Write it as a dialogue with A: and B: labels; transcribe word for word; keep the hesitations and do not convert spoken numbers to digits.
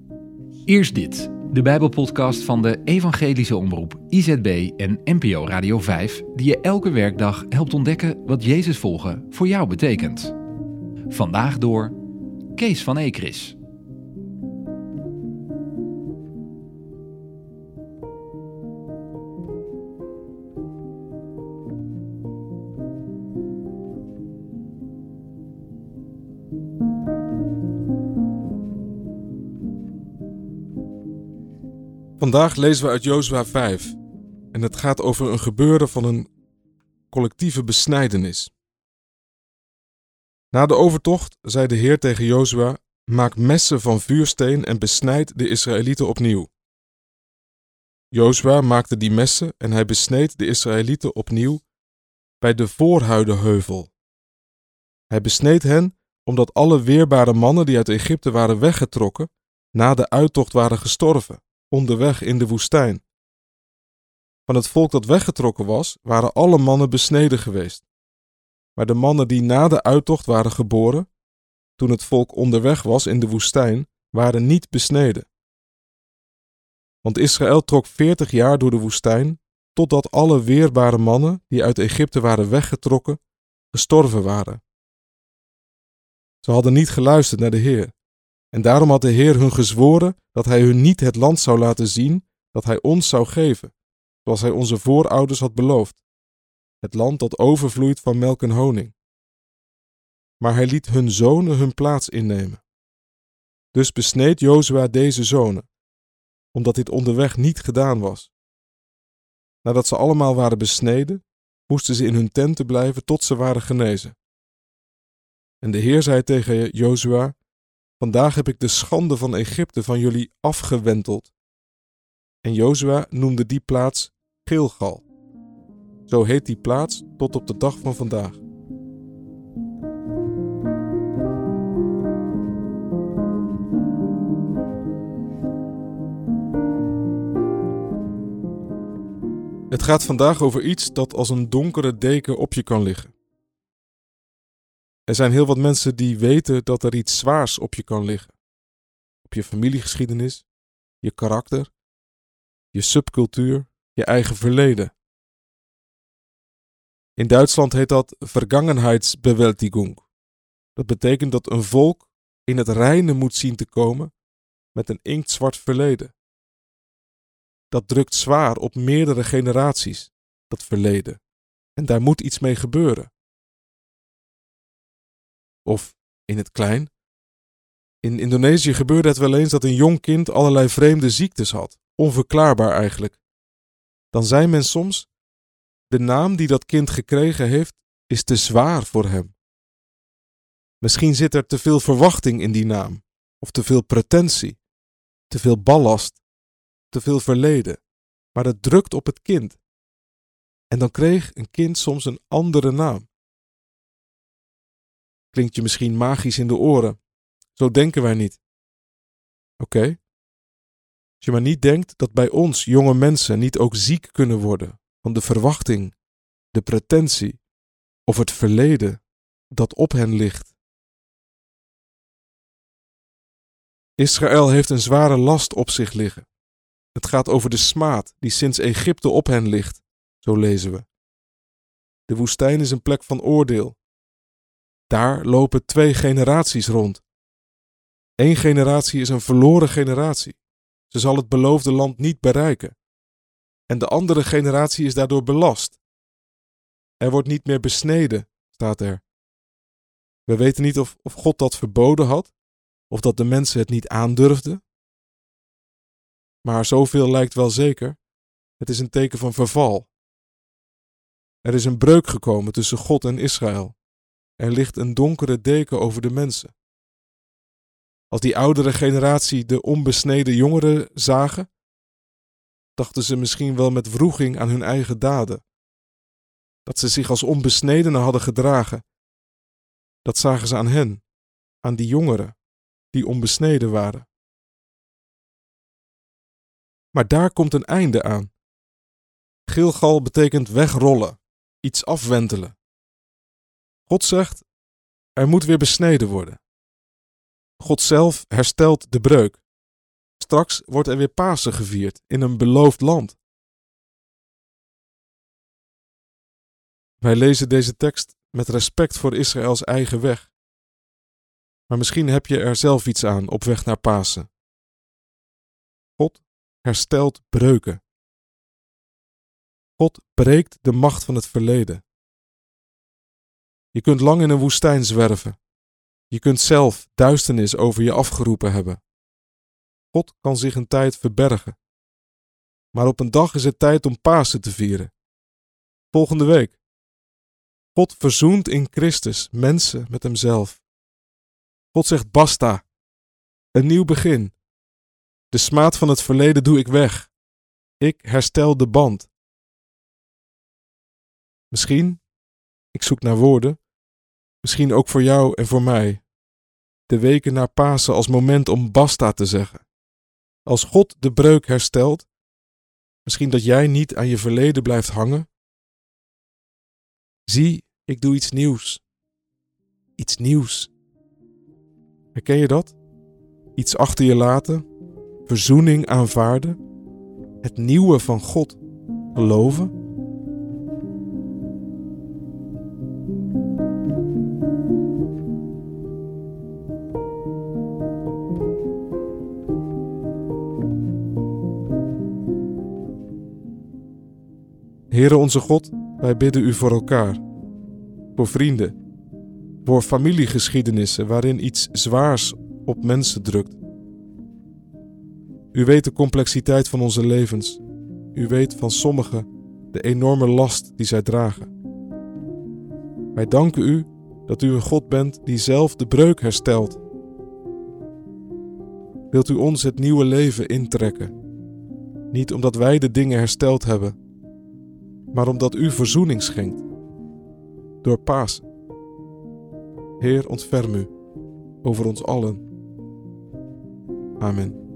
A: Eerst dit, de Bijbelpodcast van de Evangelische Omroep I Z B en N P O Radio vijf, die je elke werkdag helpt ontdekken wat Jezus volgen voor jou betekent. Vandaag door Kees van Ekris.
B: Vandaag lezen we uit Jozua vijf en het gaat over een gebeuren van een collectieve besnijdenis. Na de overtocht zei de Heer tegen Jozua: maak messen van vuursteen en besnijd de Israëlieten opnieuw. Jozua maakte die messen en hij besneed de Israëlieten opnieuw bij de Voorhuidenheuvel. Hij besneed hen omdat alle weerbare mannen die uit Egypte waren weggetrokken, na de uittocht waren gestorven, onderweg in de woestijn. Van het volk dat weggetrokken was, waren alle mannen besneden geweest. Maar de mannen die na de uittocht waren geboren, toen het volk onderweg was in de woestijn, waren niet besneden. Want Israël trok veertig jaar door de woestijn, totdat alle weerbare mannen die uit Egypte waren weggetrokken, gestorven waren. Ze hadden niet geluisterd naar de Heer. En daarom had de Heer hun gezworen dat hij hun niet het land zou laten zien dat hij ons zou geven, zoals hij onze voorouders had beloofd, het land dat overvloeit van melk en honing. Maar hij liet hun zonen hun plaats innemen. Dus besneed Jozua deze zonen, omdat dit onderweg niet gedaan was. Nadat ze allemaal waren besneden, moesten ze in hun tenten blijven tot ze waren genezen. En de Heer zei tegen Jozua: vandaag heb ik de schande van Egypte van jullie afgewenteld. En Jozua noemde die plaats Gilgal. Zo heet die plaats tot op de dag van vandaag. Het gaat vandaag over iets dat als een donkere deken op je kan liggen. Er zijn heel wat mensen die weten dat er iets zwaars op je kan liggen. Op je familiegeschiedenis, je karakter, je subcultuur, je eigen verleden. In Duitsland heet dat Vergangenheitsbewältigung. Dat betekent dat een volk in het reine moet zien te komen met een inktzwart verleden. Dat drukt zwaar op meerdere generaties, dat verleden. En daar moet iets mee gebeuren. Of in het klein. In Indonesië gebeurde het wel eens dat een jong kind allerlei vreemde ziektes had. Onverklaarbaar eigenlijk. Dan zei men soms: de naam die dat kind gekregen heeft, is te zwaar voor hem. Misschien zit er te veel verwachting in die naam. Of te veel pretentie. Te veel ballast. Te veel verleden. Maar dat drukt op het kind. En dan kreeg een kind soms een andere naam. Klinkt je misschien magisch in de oren. Zo denken wij niet. Oké. Okay. Als je maar niet denkt dat bij ons jonge mensen niet ook ziek kunnen worden van de verwachting, de pretentie of het verleden dat op hen ligt. Israël heeft een zware last op zich liggen. Het gaat over de smaad die sinds Egypte op hen ligt, zo lezen we. De woestijn is een plek van oordeel. Daar lopen twee generaties rond. Eén generatie is een verloren generatie. Ze zal het beloofde land niet bereiken. En de andere generatie is daardoor belast. Er wordt niet meer besneden, staat er. We weten niet of, of God dat verboden had, of dat de mensen het niet aandurfden. Maar zoveel lijkt wel zeker. Het is een teken van verval. Er is een breuk gekomen tussen God en Israël. Er ligt een donkere deken over de mensen. Als die oudere generatie de onbesneden jongeren zagen, dachten ze misschien wel met wroeging aan hun eigen daden. Dat ze zich als onbesnedenen hadden gedragen. Dat zagen ze aan hen, aan die jongeren, die onbesneden waren. Maar daar komt een einde aan. Gilgal betekent wegrollen, iets afwentelen. God zegt, er moet weer besneden worden. God zelf herstelt de breuk. Straks wordt er weer Pasen gevierd in een beloofd land. Wij lezen deze tekst met respect voor Israëls eigen weg. Maar misschien heb je er zelf iets aan op weg naar Pasen. God herstelt breuken. God breekt de macht van het verleden. Je kunt lang in een woestijn zwerven. Je kunt zelf duisternis over je afgeroepen hebben. God kan zich een tijd verbergen. Maar op een dag is het tijd om Pasen te vieren. Volgende week. God verzoent in Christus mensen met hemzelf. God zegt basta. Een nieuw begin. De smaad van het verleden doe ik weg. Ik herstel de band. Misschien, ik zoek naar woorden, misschien ook voor jou en voor mij, de weken na Pasen als moment om basta te zeggen. Als God de breuk herstelt, misschien dat jij niet aan je verleden blijft hangen. Zie, ik doe iets nieuws. Iets nieuws. Herken je dat? Iets achter je laten, verzoening aanvaarden, het nieuwe van God geloven. Heere onze God, wij bidden u voor elkaar, voor vrienden, voor familiegeschiedenissen waarin iets zwaars op mensen drukt. U weet de complexiteit van onze levens. U weet van sommigen de enorme last die zij dragen. Wij danken u dat u een God bent die zelf de breuk herstelt. Wilt u ons het nieuwe leven intrekken? Niet omdat wij de dingen hersteld hebben, maar omdat u verzoening schenkt. Door Pasen. Heer, ontferm u over ons allen. Amen.